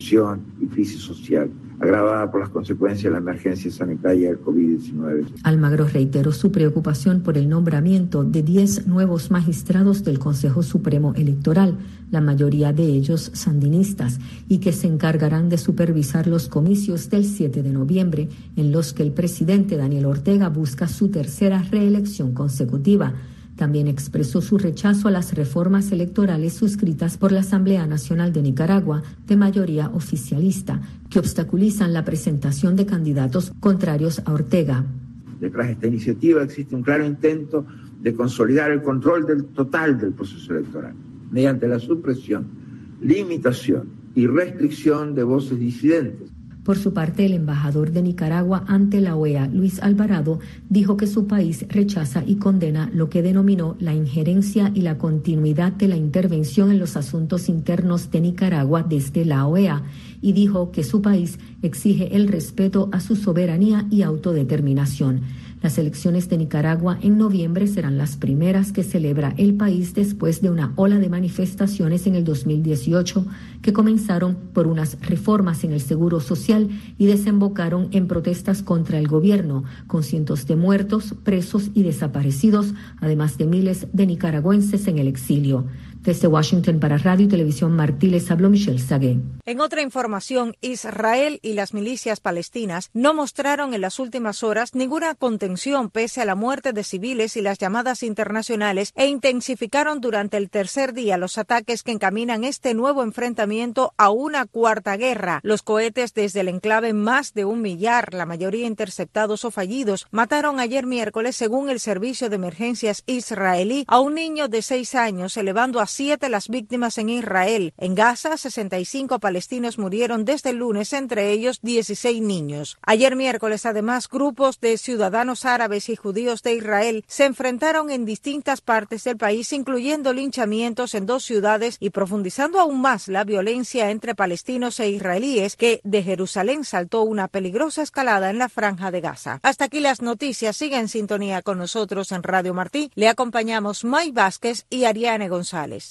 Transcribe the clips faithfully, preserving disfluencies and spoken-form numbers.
y crisis social, agravada por las consecuencias de la emergencia sanitaria del COVID diecinueve. Almagro reiteró su preocupación por el nombramiento de diez nuevos magistrados del Consejo Supremo Electoral, la mayoría de ellos sandinistas, y que se encargarán de supervisar los comicios del siete de noviembre, en los que el presidente Daniel Ortega busca su tercera reelección consecutiva. También expresó su rechazo a las reformas electorales suscritas por la Asamblea Nacional de Nicaragua, de mayoría oficialista, que obstaculizan la presentación de candidatos contrarios a Ortega. Detrás de esta iniciativa existe un claro intento de consolidar el control del total del proceso electoral, mediante la supresión, limitación y restricción de voces disidentes. Por su parte, el embajador de Nicaragua ante la O E A, Luis Alvarado, dijo que su país rechaza y condena lo que denominó la injerencia y la continuidad de la intervención en los asuntos internos de Nicaragua desde la O E A, y dijo que su país exige el respeto a su soberanía y autodeterminación. Las elecciones de Nicaragua en noviembre serán las primeras que celebra el país después de una ola de manifestaciones en el dos mil dieciocho que comenzaron por unas reformas en el seguro social y desembocaron en protestas contra el gobierno, con cientos de muertos, presos y desaparecidos, además de miles de nicaragüenses en el exilio. Desde Washington para Radio y Televisión Martí les habló Michelle Sagué. En otra información, Israel y las milicias palestinas no mostraron en las últimas horas ninguna contención pese a la muerte de civiles y las llamadas internacionales, e intensificaron durante el tercer día los ataques que encaminan este nuevo enfrentamiento a una cuarta guerra. Los cohetes desde el enclave, más de un millar, la mayoría interceptados o fallidos, mataron ayer miércoles, según el servicio de emergencias israelí, a un niño de seis años, elevando a siete las víctimas en Israel. En Gaza, sesenta y cinco palestinos murieron desde el lunes, entre ellos dieciséis niños. Ayer miércoles, además, grupos de ciudadanos árabes y judíos de Israel se enfrentaron en distintas partes del país, incluyendo linchamientos en dos ciudades y profundizando aún más la violencia entre palestinos e israelíes, que de Jerusalén saltó una peligrosa escalada en la franja de Gaza. Hasta aquí las noticias. Siga en sintonía con nosotros en Radio Martí. Le acompañamos May Vázquez y Ariane González.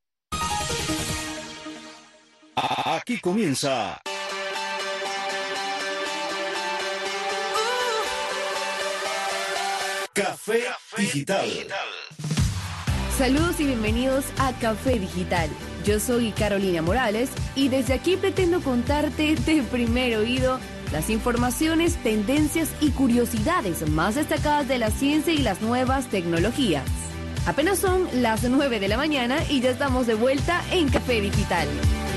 Aquí comienza Café Digital. Saludos y bienvenidos a Café Digital. Yo soy Carolina Morales y desde aquí pretendo contarte de primer oído las informaciones, tendencias y curiosidades más destacadas de la ciencia y las nuevas tecnologías. Apenas son las nueve de la mañana y ya estamos de vuelta en Café Digital.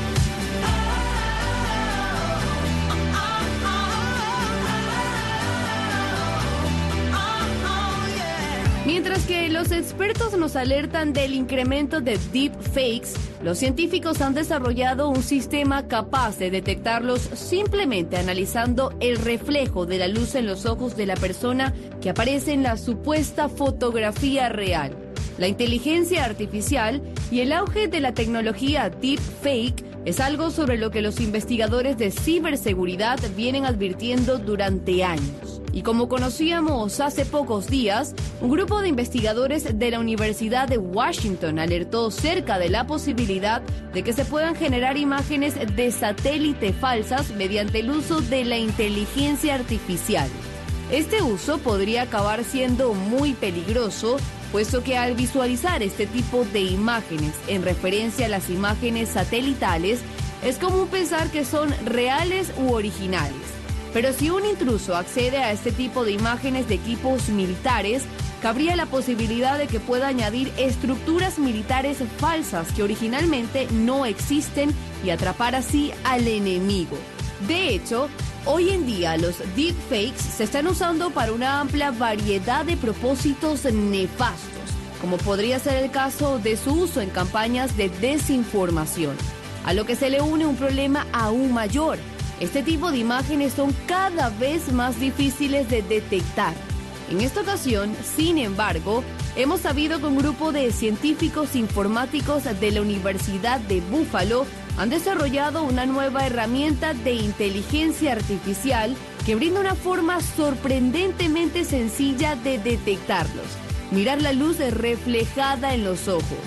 Mientras que los expertos nos alertan del incremento de deepfakes, los científicos han desarrollado un sistema capaz de detectarlos simplemente analizando el reflejo de la luz en los ojos de la persona que aparece en la supuesta fotografía real. La inteligencia artificial y el auge de la tecnología deepfake es algo sobre lo que los investigadores de ciberseguridad vienen advirtiendo durante años. Y como conocíamos hace pocos días, un grupo de investigadores de la Universidad de Washington alertó cerca de la posibilidad de que se puedan generar imágenes de satélite falsas mediante el uso de la inteligencia artificial. Este uso podría acabar siendo muy peligroso, puesto que al visualizar este tipo de imágenes en referencia a las imágenes satelitales, es común pensar que son reales u originales. Pero si un intruso accede a este tipo de imágenes de equipos militares, cabría la posibilidad de que pueda añadir estructuras militares falsas que originalmente no existen y atrapar así al enemigo. De hecho, hoy en día los deepfakes se están usando para una amplia variedad de propósitos nefastos, como podría ser el caso de su uso en campañas de desinformación, a lo que se le une un problema aún mayor. Este tipo de imágenes son cada vez más difíciles de detectar. En esta ocasión, sin embargo, hemos sabido que un grupo de científicos informáticos de la Universidad de Buffalo han desarrollado una nueva herramienta de inteligencia artificial que brinda una forma sorprendentemente sencilla de detectarlos: mirar la luz reflejada en los ojos.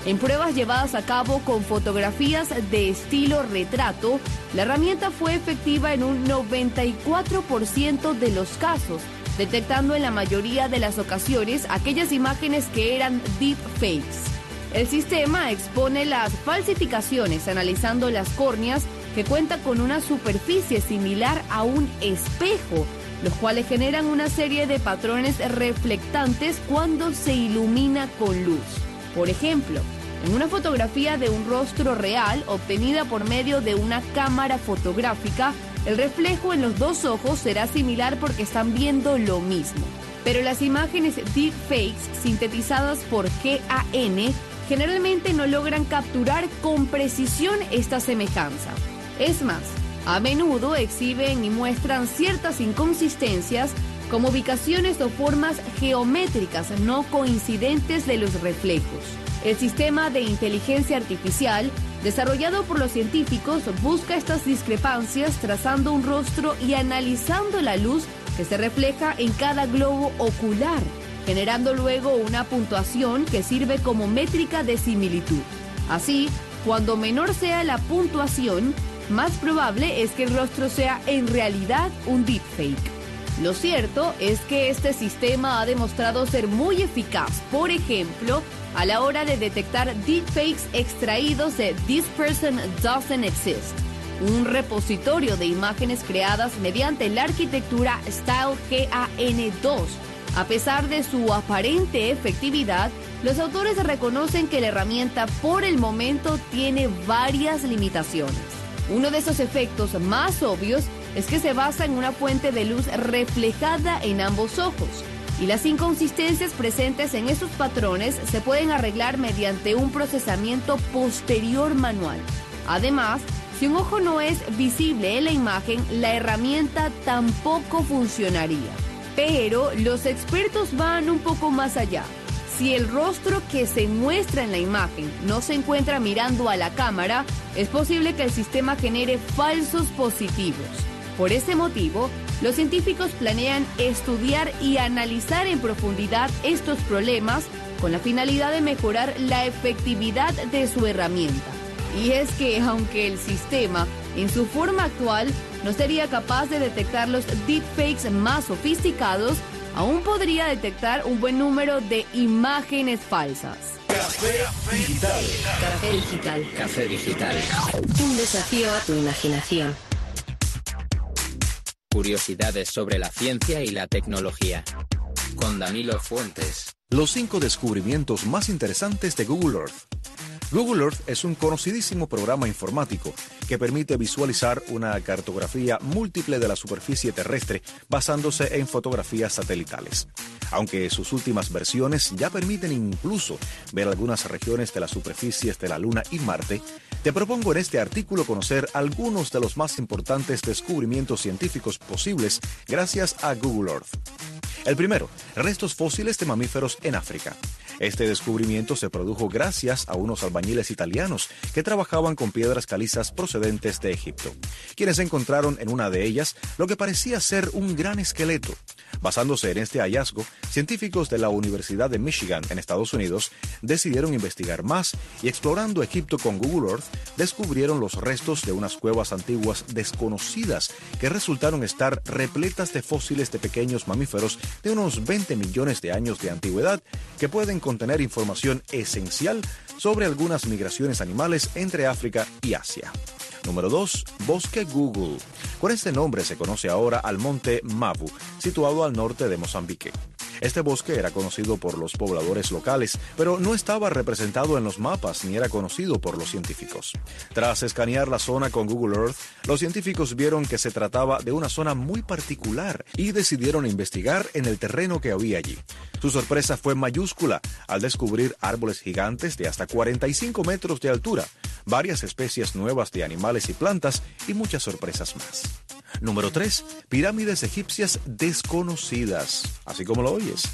En pruebas llevadas a cabo con fotografías de estilo retrato, la herramienta fue efectiva en un noventa y cuatro por ciento de los casos, detectando en la mayoría de las ocasiones aquellas imágenes que eran deepfakes. El sistema expone las falsificaciones analizando las córneas, que cuenta con una superficie similar a un espejo, los cuales generan una serie de patrones reflectantes cuando se ilumina con luz. Por ejemplo, en una fotografía de un rostro real obtenida por medio de una cámara fotográfica, el reflejo en los dos ojos será similar porque están viendo lo mismo. Pero las imágenes deepfakes sintetizadas por G A N generalmente no logran capturar con precisión esta semejanza. Es más, a menudo exhiben y muestran ciertas inconsistencias como ubicaciones o formas geométricas no coincidentes de los reflejos. El sistema de inteligencia artificial, desarrollado por los científicos, busca estas discrepancias trazando un rostro y analizando la luz que se refleja en cada globo ocular, generando luego una puntuación que sirve como métrica de similitud. Así, cuando menor sea la puntuación, más probable es que el rostro sea en realidad un deepfake. Lo cierto es que este sistema ha demostrado ser muy eficaz, por ejemplo, a la hora de detectar deepfakes extraídos de This Person Doesn't Exist, un repositorio de imágenes creadas mediante la arquitectura Style G A N dos. A pesar de su aparente efectividad, los autores reconocen que la herramienta por el momento tiene varias limitaciones. Uno de esos efectos más obvios es que se basa en una fuente de luz reflejada en ambos ojos, y las inconsistencias presentes en esos patrones se pueden arreglar mediante un procesamiento posterior manual. Además, si un ojo no es visible en la imagen, la herramienta tampoco funcionaría. Pero los expertos van un poco más allá. Si el rostro que se muestra en la imagen no se encuentra mirando a la cámara, es posible que el sistema genere falsos positivos. Por ese motivo, los científicos planean estudiar y analizar en profundidad estos problemas con la finalidad de mejorar la efectividad de su herramienta. Y es que, aunque el sistema, en su forma actual, no sería capaz de detectar los deepfakes más sofisticados, aún podría detectar un buen número de imágenes falsas. Café Digital. Café Digital. Café Digital. Un desafío a tu imaginación. Curiosidades sobre la ciencia y la tecnología. Con Danilo Fuentes. Los cinco descubrimientos más interesantes de Google Earth. Google Earth es un conocidísimo programa informático que permite visualizar una cartografía múltiple de la superficie terrestre basándose en fotografías satelitales. Aunque sus últimas versiones ya permiten incluso ver algunas regiones de las superficies de la Luna y Marte, te propongo en este artículo conocer algunos de los más importantes descubrimientos científicos posibles gracias a Google Earth. El primero, restos fósiles de mamíferos en África. Este descubrimiento se produjo gracias a unos albañiles italianos que trabajaban con piedras calizas procedentes de Egipto, quienes encontraron en una de ellas lo que parecía ser un gran esqueleto. Basándose en este hallazgo, científicos de la Universidad de Michigan en Estados Unidos decidieron investigar más y, explorando Egipto con Google Earth, descubrieron los restos de unas cuevas antiguas desconocidas que resultaron estar repletas de fósiles de pequeños mamíferos de unos veinte millones de años de antigüedad que pueden contener información esencial sobre algunas migraciones animales entre África y Asia. Número dos. Bosque Google. Con este nombre se conoce ahora al monte Mavu, situado al norte de Mozambique. Este bosque era conocido por los pobladores locales, pero no estaba representado en los mapas ni era conocido por los científicos. Tras escanear la zona con Google Earth, los científicos vieron que se trataba de una zona muy particular y decidieron investigar en el terreno que había allí. Su sorpresa fue mayúscula al descubrir árboles gigantes de hasta cuarenta y cinco metros de altura, varias especies nuevas de animales y plantas y muchas sorpresas más. Número tres. Pirámides egipcias desconocidas. Así como lo oyes.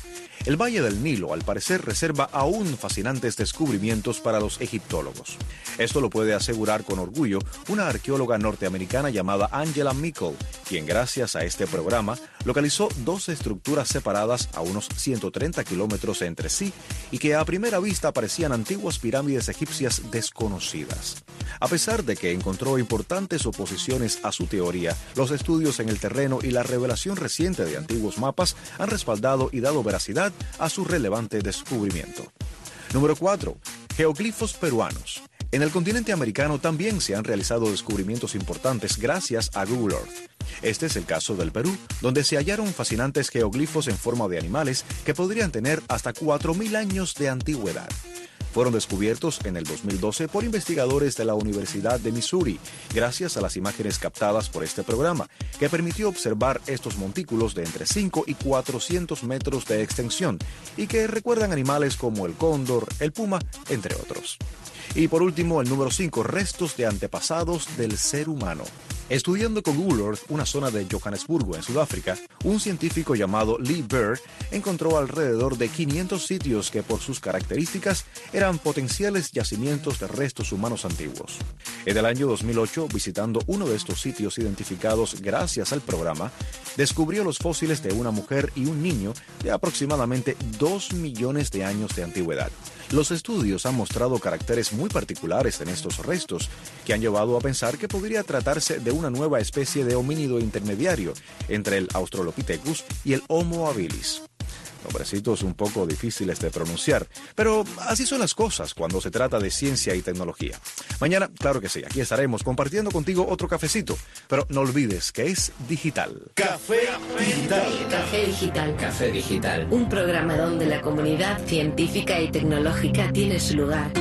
El Valle del Nilo, al parecer, reserva aún fascinantes descubrimientos para los egiptólogos. Esto lo puede asegurar con orgullo una arqueóloga norteamericana llamada Angela Meikle, quien gracias a este programa localizó dos estructuras separadas a unos ciento treinta kilómetros entre sí y que a primera vista parecían antiguas pirámides egipcias desconocidas. A pesar de que encontró importantes oposiciones a su teoría, los estudios en el terreno y la revelación reciente de antiguos mapas han respaldado y dado veracidad a su relevante descubrimiento. Número cuatro. Geoglifos peruanos. En el continente americano también se han realizado descubrimientos importantes gracias a Google Earth. Este es el caso del Perú, donde se hallaron fascinantes geoglifos en forma de animales que podrían tener hasta cuatro mil años de antigüedad. Fueron descubiertos en el dos mil doce por investigadores de la Universidad de Missouri, gracias a las imágenes captadas por este programa, que permitió observar estos montículos de entre cinco y cuatrocientos metros de extensión y que recuerdan animales como el cóndor, el puma, entre otros. Y por último, el número cinco, restos de antepasados del ser humano. Estudiando con Google Earth una zona de Johannesburgo, en Sudáfrica, un científico llamado Lee Baer encontró alrededor de quinientos sitios que por sus características eran potenciales yacimientos de restos humanos antiguos. En el año dos mil ocho, visitando uno de estos sitios identificados gracias al programa, descubrió los fósiles de una mujer y un niño de aproximadamente dos millones de años de antigüedad. Los estudios han mostrado caracteres muy particulares en estos restos, que han llevado a pensar que podría tratarse de una nueva especie de homínido intermediario entre el Australopithecus y el Homo habilis. Nombrecitos un poco difíciles de pronunciar, pero así son las cosas cuando se trata de ciencia y tecnología. Mañana, claro que sí, aquí estaremos compartiendo contigo otro cafecito, pero no olvides que es digital. Café Digital. Café Digital. Café Digital. Un programa donde la comunidad científica y tecnológica tiene su lugar.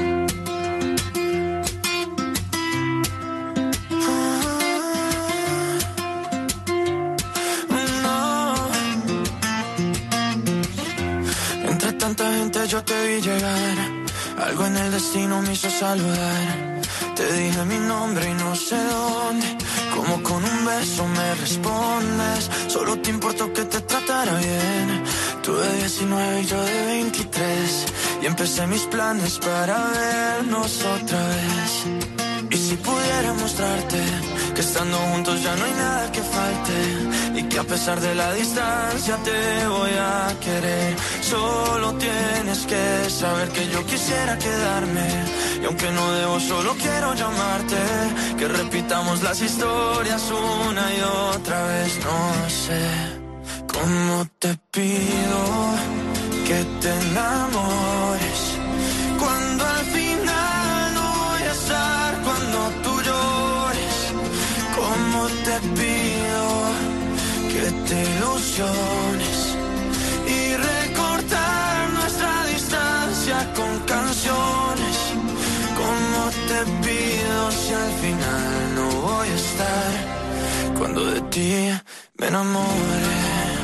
Yo te vi llegar, algo en el destino me hizo saludar. Te dije mi nombre y no sé dónde, como con un beso me respondes. Solo te importó que te tratara bien. Tú de diecinueve y yo de veintitrés, y empecé mis planes para vernos otra vez. Y si pudiera mostrarte que estando juntos ya no hay nada que falte, y que a pesar de la distancia te voy a querer. Solo tienes que saber que yo quisiera quedarme, y aunque no debo solo quiero llamarte, que repitamos las historias una y otra vez. No sé cómo te pido que te enamores, cuando al final no voy a estar, cuando tú llores. Cómo te pido que te ilusiones y recortar nuestra distancia con canciones. Cómo te pido si al final no voy a estar, cuando de ti me enamore,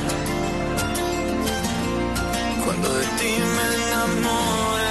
cuando de ti me enamore.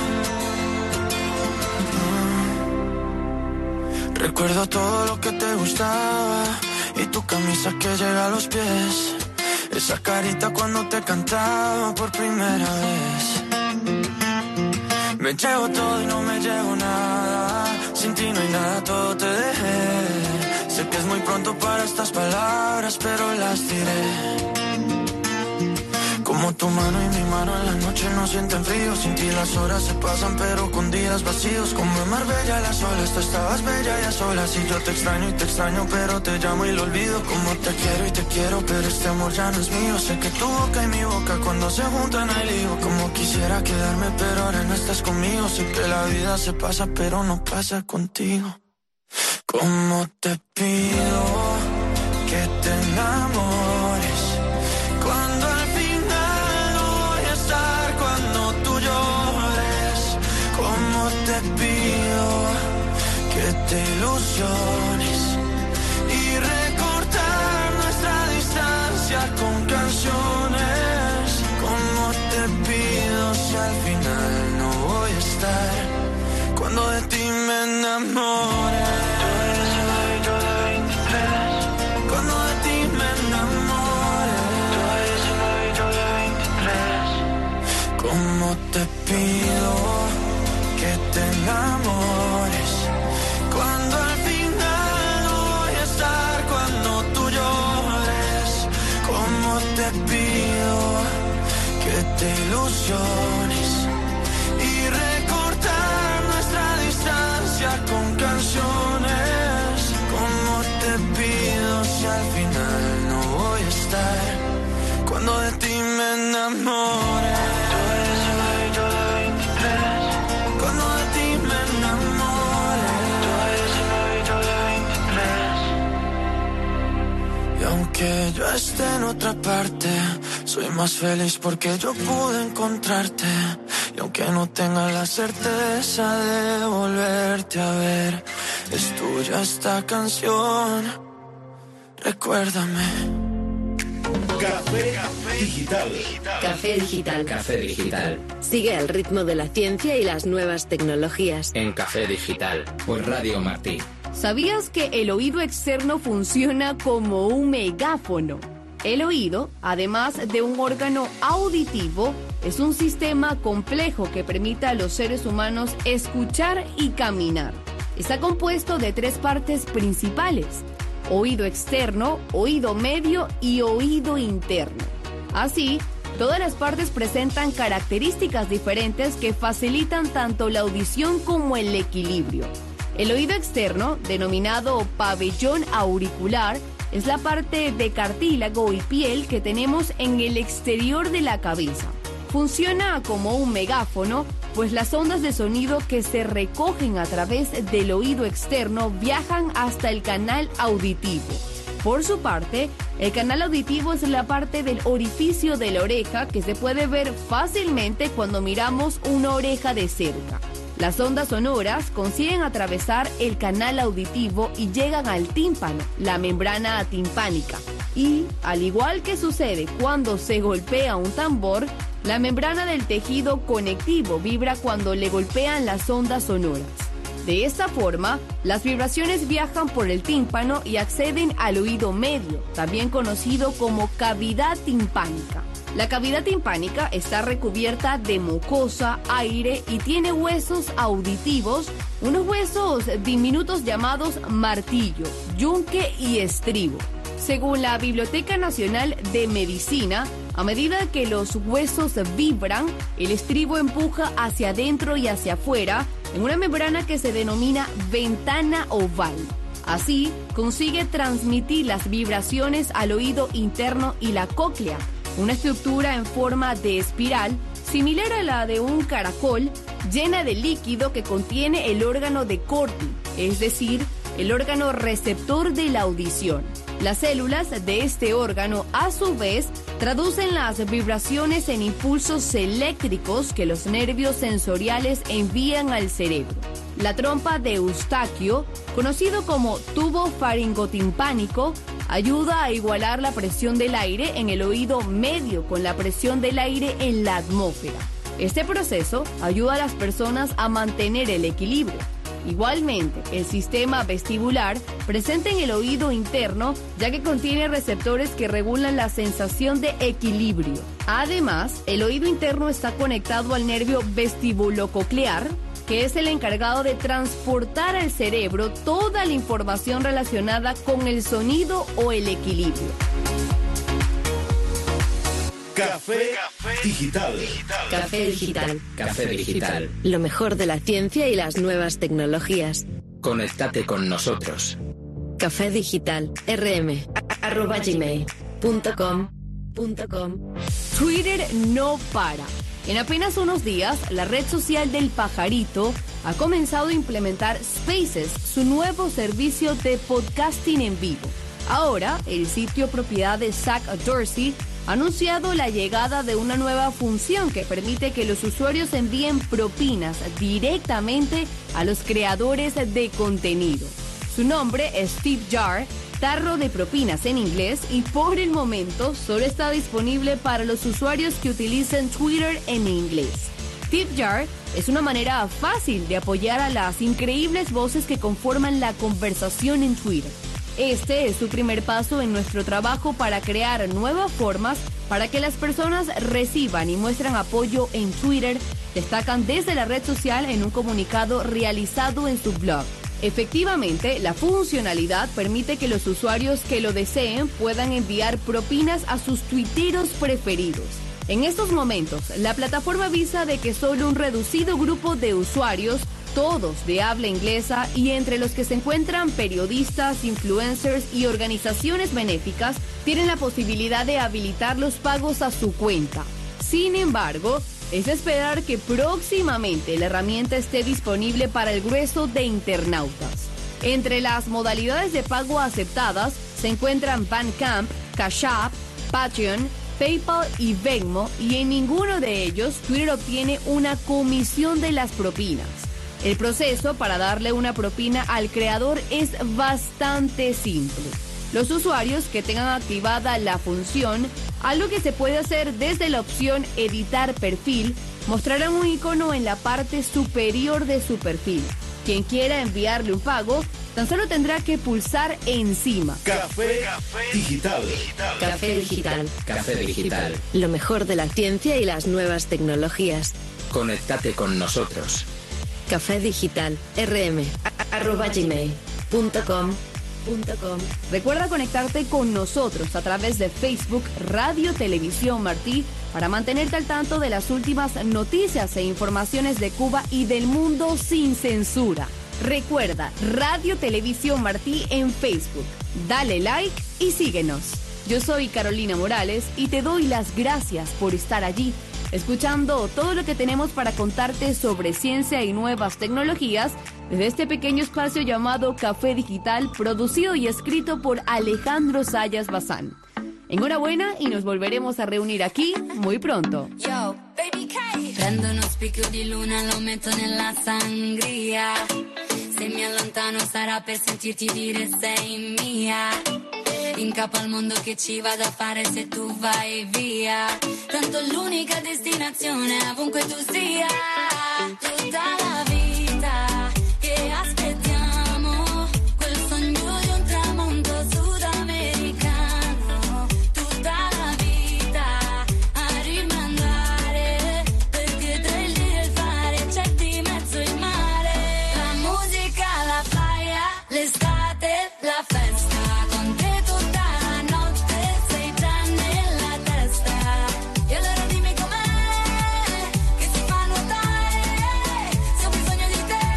Recuerdo todo lo que te gustaba y tu camisa que llega a los pies, esa carita cuando te cantaba por primera vez. Me llevo todo y no me llevo nada, sin ti no hay nada, todo te dejé. Sé que es muy pronto para estas palabras, pero las diré. Como tu mano y mi mano en la noche no sienten frío, sin ti las horas se pasan pero con días vacíos. Como en Marbella las olas, tú estabas bella y a solas, y yo te extraño y te extraño pero te llamo y lo olvido. Como te quiero y te quiero pero este amor ya no es mío. Sé que tu boca y mi boca cuando se juntan hay lío. Como quisiera quedarme pero ahora no estás conmigo. Sé que la vida se pasa pero no pasa contigo. Como te pido que te enamores, cuando al final no voy a estar, cuando tú llores. Como te pido que te ilusiones y recortar nuestra distancia con canciones. Como te pido si al final no voy a estar, cuando de ti me enamore. Yo de diecinueve y yo de veintitrés, cuando de pido que te enamores. Cuando al final no voy a estar, cuando tú llores, como te pido que te ilusiones y recortar nuestra distancia con canciones. Como te pido si al final no voy a estar, cuando de ti me enamore. Cuando de ti me enamore. Y aunque yo esté en otra parte, soy más feliz porque yo pude encontrarte. Y aunque no tenga la certeza de volverte a ver, es tuya esta canción, recuérdame. Café Digital. Café Digital. Café Digital. Sigue al ritmo de la ciencia y las nuevas tecnologías. En Café Digital, por Radio Martí. ¿Sabías que el oído externo funciona como un megáfono? El oído, además de un órgano auditivo, es un sistema complejo que permite a los seres humanos escuchar y caminar. Está compuesto de tres partes principales: oído externo, oído medio y oído interno. Así, todas las partes presentan características diferentes que facilitan tanto la audición como el equilibrio. El oído externo, denominado pabellón auricular, es la parte de cartílago y piel que tenemos en el exterior de la cabeza. Funciona como un megáfono, pues las ondas de sonido que se recogen a través del oído externo viajan hasta el canal auditivo. Por su parte, el canal auditivo es la parte del orificio de la oreja que se puede ver fácilmente cuando miramos una oreja de cerca. Las ondas sonoras consiguen atravesar el canal auditivo y llegan al tímpano, la membrana timpánica. Y, al igual que sucede cuando se golpea un tambor, la membrana del tejido conectivo vibra cuando le golpean las ondas sonoras. De esta forma, las vibraciones viajan por el tímpano y acceden al oído medio, también conocido como cavidad timpánica. La cavidad timpánica está recubierta de mucosa, aire y tiene huesos auditivos, unos huesos diminutos llamados martillo, yunque y estribo. Según la Biblioteca Nacional de Medicina, a medida que los huesos vibran, el estribo empuja hacia adentro y hacia afuera en una membrana que se denomina ventana oval. Así, consigue transmitir las vibraciones al oído interno y la cóclea, una estructura en forma de espiral similar a la de un caracol, llena de líquido que contiene el órgano de Corti, es decir, el órgano receptor de la audición. Las células de este órgano, a su vez, traducen las vibraciones en impulsos eléctricos que los nervios sensoriales envían al cerebro. La trompa de Eustaquio, conocido como tubo faringotimpánico, ayuda a igualar la presión del aire en el oído medio con la presión del aire en la atmósfera. Este proceso ayuda a las personas a mantener el equilibrio. Igualmente, el sistema vestibular presente en el oído interno, ya que contiene receptores que regulan la sensación de equilibrio. Además, el oído interno está conectado al nervio vestibulococlear, que es el encargado de transportar al cerebro toda la información relacionada con el sonido o el equilibrio. Café Digital. Café Digital. Café Digital. Lo mejor de la ciencia y las nuevas tecnologías. Conéctate con nosotros. Café Digital. rm arroba gmail punto com punto com. Twitter no para. En apenas unos días, la red social del pajarito ha comenzado a implementar Spaces, su nuevo servicio de podcasting en vivo. Ahora, el sitio propiedad de Zach Dorsey ha anunciado la llegada de una nueva función que permite que los usuarios envíen propinas directamente a los creadores de contenido. Su nombre es Tip Jar, tarro de propinas en inglés, y por el momento solo está disponible para los usuarios que utilicen Twitter en inglés. Tip Jar es una manera fácil de apoyar a las increíbles voces que conforman la conversación en Twitter. Este es su primer paso en nuestro trabajo para crear nuevas formas para que las personas reciban y muestren apoyo en Twitter, destacan desde la red social en un comunicado realizado en su blog. Efectivamente, la funcionalidad permite que los usuarios que lo deseen puedan enviar propinas a sus tuiteros preferidos. En estos momentos, la plataforma avisa de que solo un reducido grupo de usuarios, todos de habla inglesa y entre los que se encuentran periodistas, influencers y organizaciones benéficas, tienen la posibilidad de habilitar los pagos a su cuenta. Sin embargo, es de esperar que próximamente la herramienta esté disponible para el grueso de internautas. Entre las modalidades de pago aceptadas se encuentran Bandcamp, Cash App, Patreon, PayPal y Venmo, y en ninguno de ellos Twitter obtiene una comisión de las propinas. El proceso para darle una propina al creador es bastante simple. Los usuarios que tengan activada la función, algo que se puede hacer desde la opción Editar perfil, mostrarán un icono en la parte superior de su perfil. Quien quiera enviarle un pago, tan solo tendrá que pulsar encima. Café, Café Digital. Café Digital. Café Digital. Lo mejor de la ciencia y las nuevas tecnologías. Conéctate con nosotros. Café Digital, rm, arroba gmail punto com. Recuerda conectarte con nosotros a través de Facebook Radio Televisión Martí para mantenerte al tanto de las últimas noticias e informaciones de Cuba y del mundo sin censura. Recuerda Radio Televisión Martí en Facebook. Dale like y síguenos. Yo soy Carolina Morales y te doy las gracias por estar allí, escuchando todo lo que tenemos para contarte sobre ciencia y nuevas tecnologías desde este pequeño espacio llamado Café Digital, producido y escrito por Alejandro Sayas Bazán. Enhorabuena y nos volveremos a reunir aquí muy pronto. Yo, baby K. Prendo uno spicchio di luna, lo metto nella sangria. Se mi allontano sarà per sentirti dire sei mia. In capo al mondo che ci vado a fare se tu vai via. Tanto l'unica destinazione ovunque tu sia. Tutta la vita che aspettiamo, quel sogno di un tramonto sudamericano. Tutta la vita a rimandare, perché tra il dire e il fare c'è di mezzo il mare. La musica, la playa, l'estate, la festa. Con te tutta la notte sei già nella testa. E allora dimmi com'è che si fa nuotare, se ho bisogno di te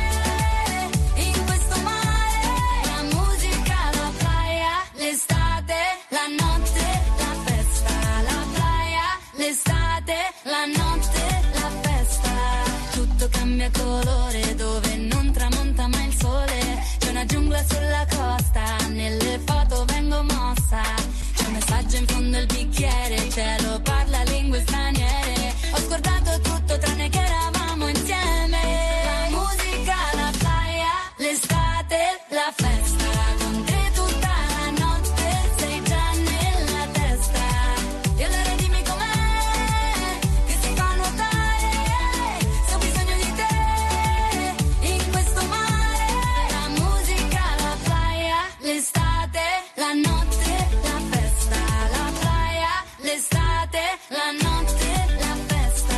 in questo mare. La musica, la playa, l'estate, la notte, la festa. La playa, l'estate, la notte, la festa. Tutto cambia colore dove non tramonta mai il sole. C'è una giungla sulla costa, nelle foto vengo mossa. C'è un messaggio in fondo al bicchiere, il cielo parla lingue straniere. Ho scordato tutto tranne che eravamo insieme. La musica, la playa, l'estate, la festa. Con te tutta la notte sei già nella testa. E allora dimmi com'è che si fa nuotare, se ho bisogno di te in questo mare. La musica, la playa, l'estate, la notte, la festa. La playa, l'estate, la notte, la festa.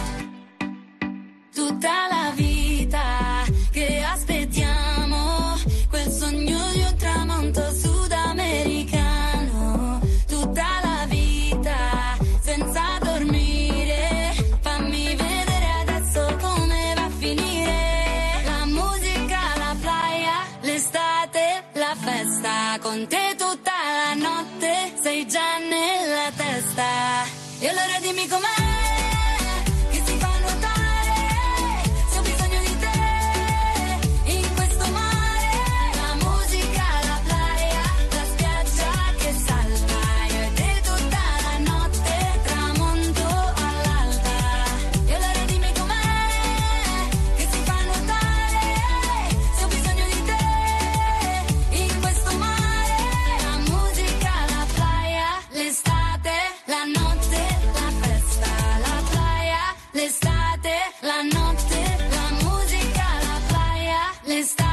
Tutta la vita che aspettiamo, quel sogno di un tramonto sudamericano. Tutta la vita senza dormire, fammi vedere adesso come va a finire. La musica, la playa, l'estate, la festa. Con te tutta la notte sei già nella testa. E allora dimmi com'è che si fa nuotare, se ho bisogno di te in questo mare. La musica, la playa, la spiaggia che salta. Io e te tutta la notte, tramonto all'alba. E allora dimmi com'è che si fa nuotare, se ho bisogno di te in questo mare. La musica, la playa, l'estate, la notte, la festa. La playa, l'estate, la notte, la musica, la playa, l'estate.